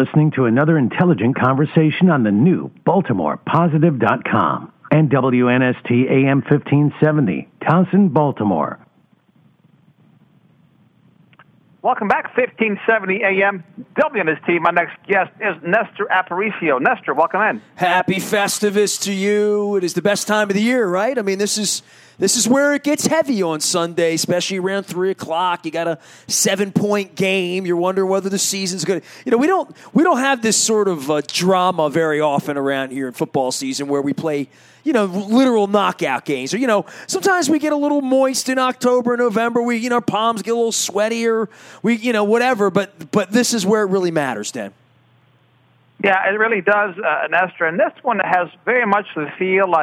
listening to another intelligent conversation on the new BaltimorePositive.com and WNST AM 1570, Towson, Baltimore. Welcome back, 1570 AM WNST. My next guest is Nestor Aparicio. Nestor, welcome in. Happy Festivus to you. It is the best time of the year, right? I mean, this is where it gets heavy on Sunday, especially around 3 o'clock. You got a 7-point game. You're wondering whether the season's going to. You know, we don't have this sort of drama very often around here in football season where we play, you know, literal knockout games. Or, you know, sometimes we get a little moist in October, November. Our palms get a little sweatier. Whatever. But this is where it really matters, Dan. Yeah, it really does, Nestor. And this one has very much the feel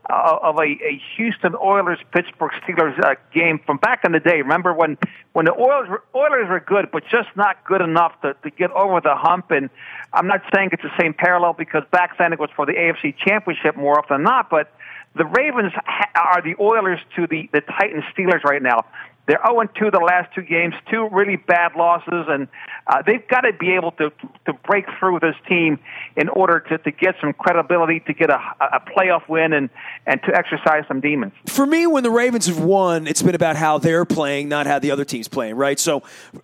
of a Houston Oilers-Pittsburgh Steelers game from back in the day. Remember when the Oilers were good, but just not good enough to get over the hump? And I'm not saying it's the same parallel because back then it was for the AFC Championship more often than not, but the Ravens are the Oilers to the Titans Steelers right now. They're 0-2 the last 2 games, 2 really bad losses, and they've got to be able to break through this team in order to get some credibility, to get a playoff win, and to exercise some demons. For me, when the Ravens have won, it's been about how they're playing, not how the other team's playing, right? So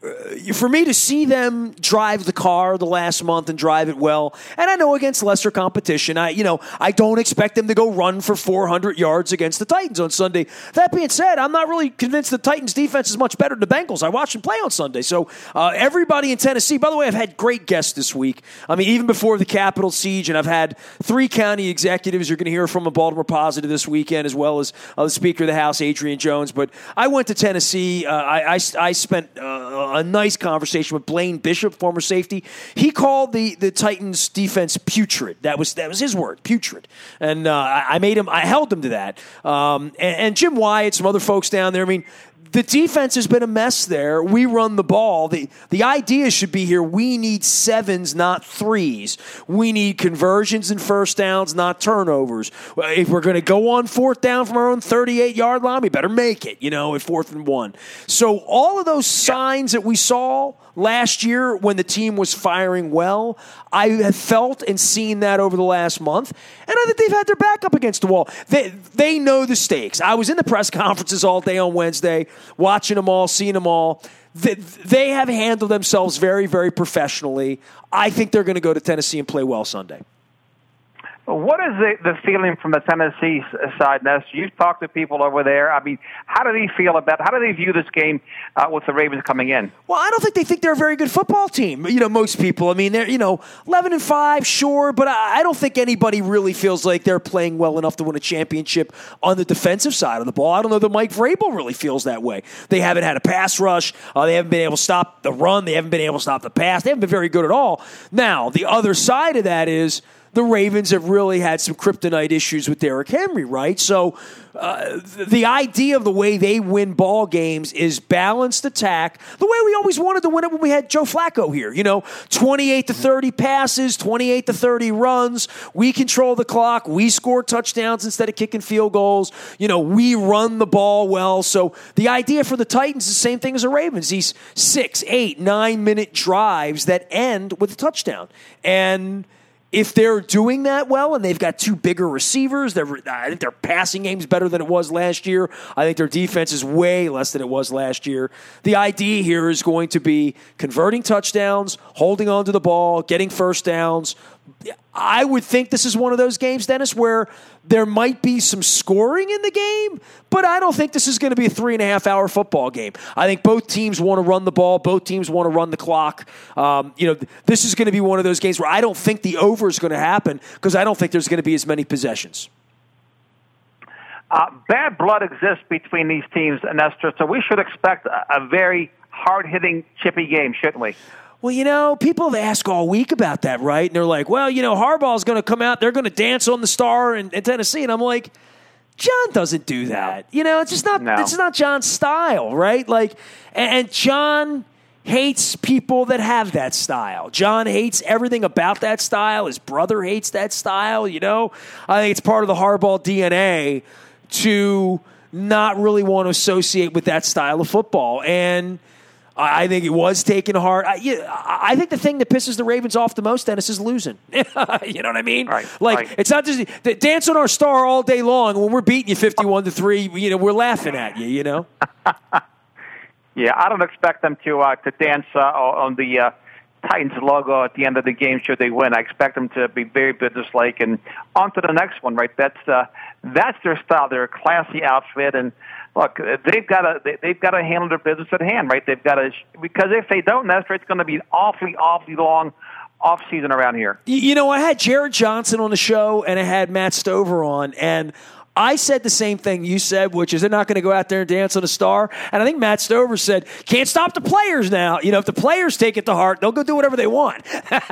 for me to see them drive the car the last month and drive it well, and I know against lesser competition, I don't expect them to go run for 400 yards against the Titans on Sunday. That being said, I'm not really convinced the Titans defense is much better than the Bengals. I watched them play on Sunday. So everybody in Tennessee, by the way, I've had great guests this week. I mean, even before the Capitol siege, and I've had 3 county executives you're going to hear from a Baltimore Positive this weekend, as well as the Speaker of the House, Adrian Jones. But I went to Tennessee. I spent a nice conversation with Blaine Bishop, former safety. He called the Titans defense putrid. That was his word, putrid. And I held him to that. And Jim Wyatt, some other folks down there. I mean, the defense has been a mess there. We run the ball. The idea should be here, we need 7s, not 3s. We need conversions and first downs, not turnovers. If we're going to go on 4th down from our own 38-yard line, we better make it, at 4th and 1. So all of those signs that we saw last year when the team was firing well, I have felt and seen that over the last month, and I think they've had their back up against the wall. They know the stakes. I was in the press conferences all day on Wednesday, watching them all, seeing them all. They have handled themselves very, very professionally. I think they're going to go to Tennessee and play well Sunday. What is the feeling from the Tennessee side, Nestor? You've talked to people over there. I mean, how do they view this game with the Ravens coming in? Well, I don't think they're a very good football team. Most people. I mean, they're 11-5, sure, but I don't think anybody really feels like they're playing well enough to win a championship on the defensive side of the ball. I don't know that Mike Vrabel really feels that way. They haven't had a pass rush. They haven't been able to stop the run. They haven't been able to stop the pass. They haven't been very good at all. Now, the other side of that is the Ravens have really had some kryptonite issues with Derrick Henry, right? So the idea of the way they win ball games is balanced attack, the way we always wanted to win it when we had Joe Flacco here. 28-30 passes, 28-30 runs. We control the clock. We score touchdowns instead of kicking field goals. We run the ball well. So the idea for the Titans is the same thing as the Ravens. These 6, 8, 9-minute drives that end with a touchdown. And if they're doing that well and they've got 2 bigger receivers, I think their passing game's better than it was last year. I think their defense is way less than it was last year. The idea here is going to be converting touchdowns, holding on to the ball, getting first downs. I would think this is one of those games, Dennis, where there might be some scoring in the game, but I don't think this is going to be a 3.5-hour football game. I think both teams want to run the ball. Both teams want to run the clock. This is going to be one of those games where I don't think the over is going to happen because I don't think there's going to be as many possessions. Bad blood exists between these teams, Nestor, so we should expect a very hard-hitting, chippy game, shouldn't we? Well, people have asked all week about that, right? And they're like, Harbaugh's going to come out. They're going to dance on the star in Tennessee. And I'm like, John doesn't do that. It's just not. No. It's not John's style, right? And John hates people that have that style. John hates everything about that style. His brother hates that style. I think it's part of the Harbaugh DNA to not really want to associate with that style of football. And I think it was taken hard. I think the thing that pisses the Ravens off the most, Dennis, is losing. You know what I mean? Right. It's not just dance on our star all day long. When we're beating you 51-3, we're laughing at you. You know. Yeah, I don't expect them to dance on the Titans logo at the end of the game should they win. I expect them to be very businesslike and on to the next one. Right? That's their style. They're a classy outfit and. Look, they've got to handle their business at hand, right? They've got to, because if they don't, Nestor, it's going to be an awfully long off season around here. I had Jared Johnson on the show and I had Matt Stover on, and I said the same thing you said, which is they're not going to go out there and dance on a star. And I think Matt Stover said, can't stop the players now. If the players take it to heart, they'll go do whatever they want.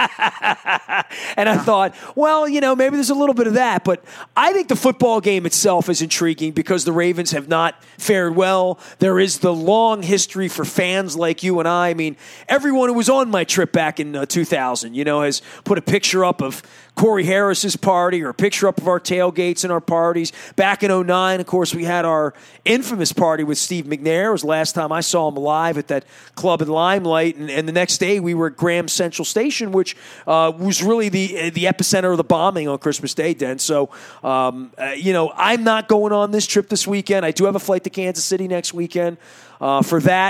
And I thought, well, maybe there's a little bit of that. But I think the football game itself is intriguing because the Ravens have not fared well. There is the long history for fans like you and I. I mean, everyone who was on my trip back in 2000, has put a picture up of Corey Harris's party or a picture up of our tailgates and our parties. Back in 2009, of course, we had our infamous party with Steve McNair. It was the last time I saw him live at that club in Limelight. And the next day, we were at Graham Central Station, which was really the epicenter of the bombing on Christmas Day, Den. So, I'm not going on this trip this weekend. I do have a flight to Kansas City next weekend. For that,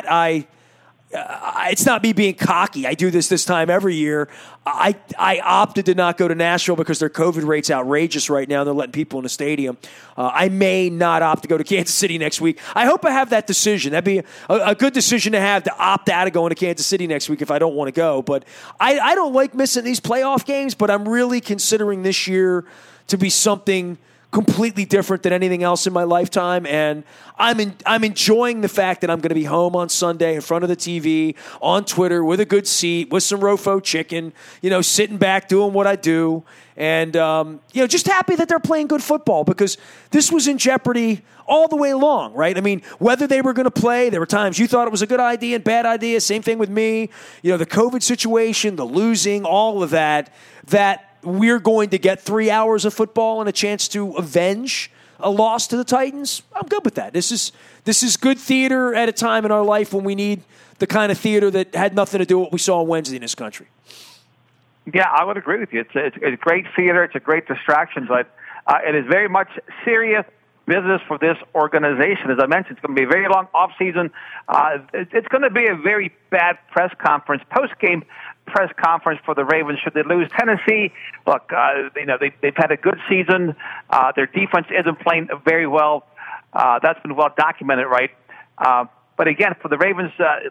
it's not me being cocky. I do this time every year. I opted to not go to Nashville because their COVID rate's outrageous right now. They're letting people in the stadium. I may not opt to go to Kansas City next week. I hope I have that decision. That'd be a good decision to have, to opt out of going to Kansas City next week if I don't want to go. But I don't like missing these playoff games, but I'm really considering this year to be something completely different than anything else in my lifetime, and I'm enjoying the fact that I'm going to be home on Sunday in front of the TV, on Twitter, with a good seat, with some Rofo chicken, sitting back doing what I do, and just happy that they're playing good football because this was in jeopardy all the way along, right? I mean, whether they were going to play, there were times you thought it was a good idea and bad idea, same thing with me, the COVID situation, the losing, all of that we're going to get 3 hours of football and a chance to avenge a loss to the Titans. I'm good with that. This is good theater at a time in our life when we need the kind of theater that had nothing to do with what we saw on Wednesday in this country. Yeah, I would agree with you. It's great theater. It's a great distraction, but it is very much serious business for this organization. As I mentioned, it's going to be a very long off season. It's going to be a very bad press conference, post-game press conference for the Ravens should they lose. Tennessee, look, they've had a good season. Their defense isn't playing very well. That's been well documented, right? But again, for the Ravens,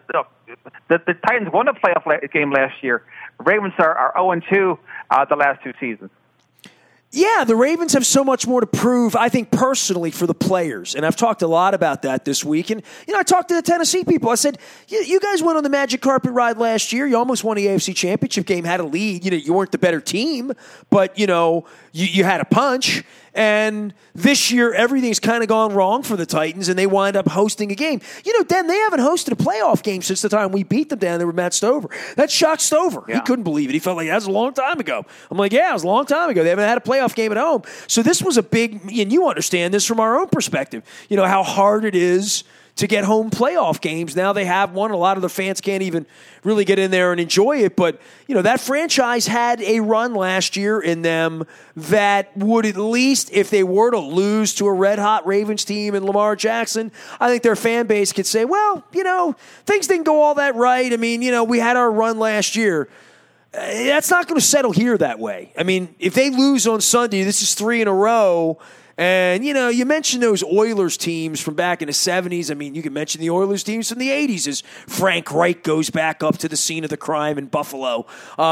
the Titans won a playoff game last year. The Ravens are 0-2 the last two seasons. Yeah, the Ravens have so much more to prove, I think, personally for the players. And I've talked a lot about that this week. And, I talked to the Tennessee people. I said, you guys went on the magic carpet ride last year. You almost won the AFC Championship game, had a lead. You weren't the better team, but, you had a punch. And this year, everything's kind of gone wrong for the Titans, and they wind up hosting a game. Den, they haven't hosted a playoff game since the time we beat them down there with Matt Stover. That shocked Stover. Yeah. He couldn't believe it. He felt like that was a long time ago. I'm like, yeah, it was a long time ago. They haven't had a playoff game at home. So this was a big, and you understand this from our own perspective, how hard it is to get home playoff games. Now they have one. A lot of the fans can't even really get in there and enjoy it. But, that franchise had a run last year in them that would at least, if they were to lose to a red-hot Ravens team and Lamar Jackson, I think their fan base could say, well, things didn't go all that right. I mean, we had our run last year. That's not going to settle here that way. I mean, if they lose on Sunday, this is 3 in a row. And, you mentioned those Oilers teams from back in the 70s. I mean, you can mention the Oilers teams from the 80s as Frank Reich goes back up to the scene of the crime in Buffalo.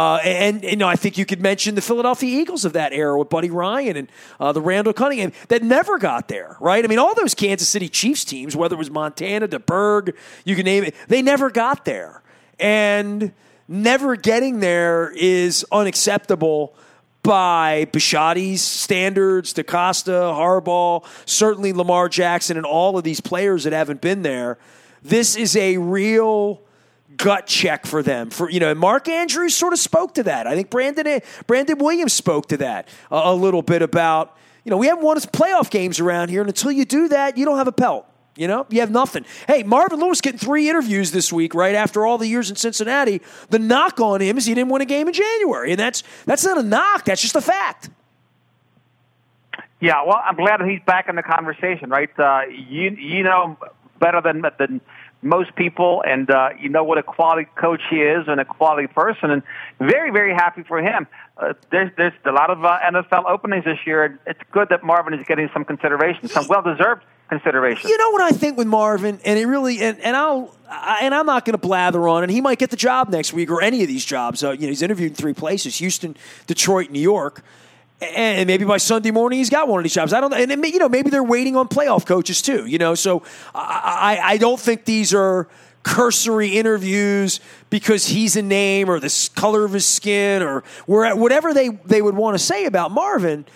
I think you could mention the Philadelphia Eagles of that era with Buddy Ryan and the Randall Cunningham that never got there, right? I mean, all those Kansas City Chiefs teams, whether it was Montana, DeBerg, you can name it, they never got there. And never getting there is unacceptable by Bisciotti's standards, DeCosta, Harbaugh, certainly Lamar Jackson, and all of these players that haven't been there. This is a real gut check for them. And Mark Andrews sort of spoke to that. I think Brandon Williams spoke to that a little bit about, we haven't won playoff games around here, and until you do that, you don't have a pelt. You know, you have nothing. Hey, Marvin Lewis getting 3 interviews this week, right after all the years in Cincinnati. The knock on him is he didn't win a game in January, and that's not a knock. That's just a fact. Yeah, well, I'm glad that he's back in the conversation, right? You know better than most people, and you know what a quality coach he is and a quality person, and very, very happy for him. There's a lot of NFL openings this year. It's good that Marvin is getting some consideration, some well-deserved consideration. You know what I think with Marvin, and it really, and I'm not going to blather on, and he might get the job next week or any of these jobs. He's interviewed in 3 places: Houston, Detroit, New York. And maybe by Sunday morning he's got one of these jobs. I don't know. And maybe they're waiting on playoff coaches too. So I don't think these are cursory interviews because he's a name or the color of his skin or whatever they would want to say about Marvin.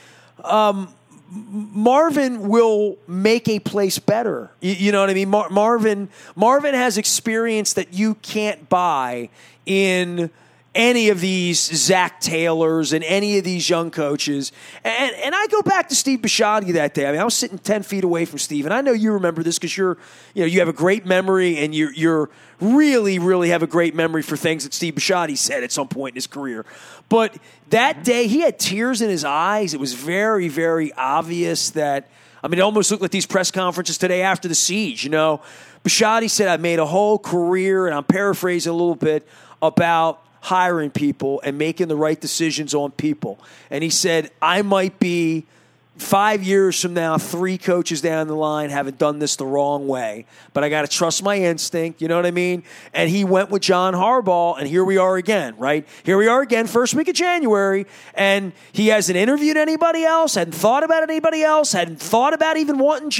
Marvin will make a place better. You know what I mean? Marvin has experience that you can't buy in any of these Zach Taylors and any of these young coaches. And I go back to Steve Bisciotti that day. I mean, I was sitting 10 feet away from Steve, and I know you remember this because you have a great memory and you're really, really have a great memory for things that Steve Bisciotti said at some point in his career. But that day, he had tears in his eyes. It was very, very obvious that, it almost looked like these press conferences today after the siege. Bisciotti said, I've made a whole career, and I'm paraphrasing a little bit, about hiring people and making the right decisions on people. And he said, I might be 5 years from now, 3 coaches down the line having done this the wrong way, but I got to trust my instinct. You know what I mean? And he went with John Harbaugh, and here we are again, right? Here we are again, first week of January, and he hasn't interviewed anybody else, hadn't thought about anybody else, hadn't thought about even wanting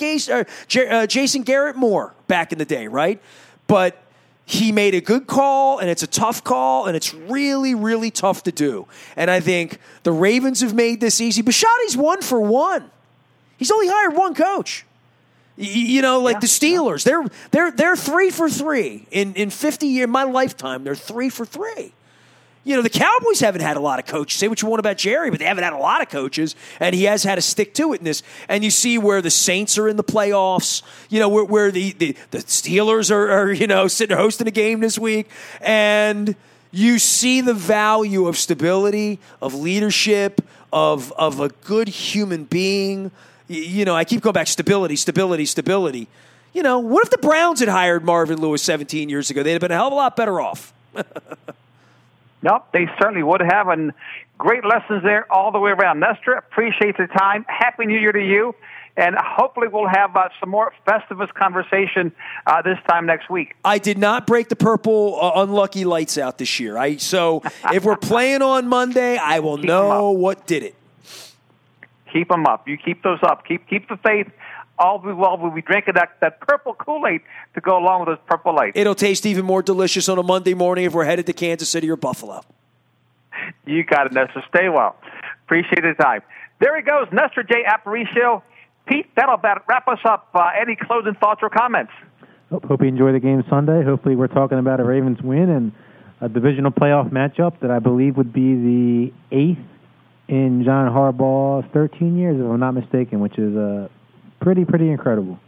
Jason Garrett more back in the day, right? But he made a good call, and it's a tough call, and it's really, really tough to do. And I think the Ravens have made this easy. Bisciotti's 1 for 1. He's only hired 1 coach. The Steelers, they're 3 for 3 in 50 years. My lifetime, they're 3 for 3. The Cowboys haven't had a lot of coaches. Say what you want about Jerry, but they haven't had a lot of coaches, and he has had to stick to it in this. And you see where the Saints are in the playoffs, where the Steelers are sitting hosting a game this week. And you see the value of stability, of leadership, of a good human being. I keep going back, stability. What if the Browns had hired Marvin Lewis 17 years ago? They'd have been a hell of a lot better off. Nope, they certainly would have, and great lessons there all the way around. Nestor, appreciate the time. Happy New Year to you, and hopefully we'll have some more Festivus conversation this time next week. I did not break the purple unlucky lights out this year. So if we're playing on Monday, I will know what did it. Keep them up. You keep those up. Keep the faith. All be well. We'll be drinking that purple Kool-Aid to go along with those purple lights. It'll taste even more delicious on a Monday morning if we're headed to Kansas City or Buffalo. You got it, Nestor. Stay well. Appreciate the time. There he goes, Nestor J. Aparicio. Pete, that'll wrap us up. Any closing thoughts or comments? Hope you enjoy the game Sunday. Hopefully we're talking about a Ravens win and a divisional playoff matchup that I believe would be the 8th in John Harbaugh's 13 years, if I'm not mistaken, which is pretty incredible.